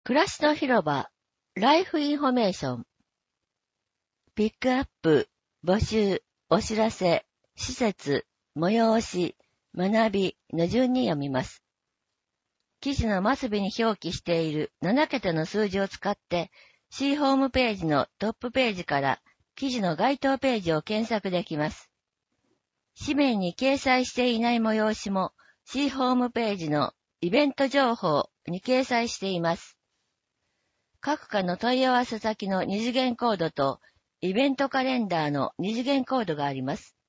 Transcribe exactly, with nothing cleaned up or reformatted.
暮らしの広場、ライフインフォメーション。ピックアップ、募集、お知らせ、施設、催し、学びの順に読みます。記事の末尾に表記しているななけたの数字を使って、C ホームページのトップページから記事の該当ページを検索できます。紙面に掲載していない催しも C ホームページのイベント情報に掲載しています。各課の問い合わせ先の二次元コードとイベントカレンダーの二次元コードがあります。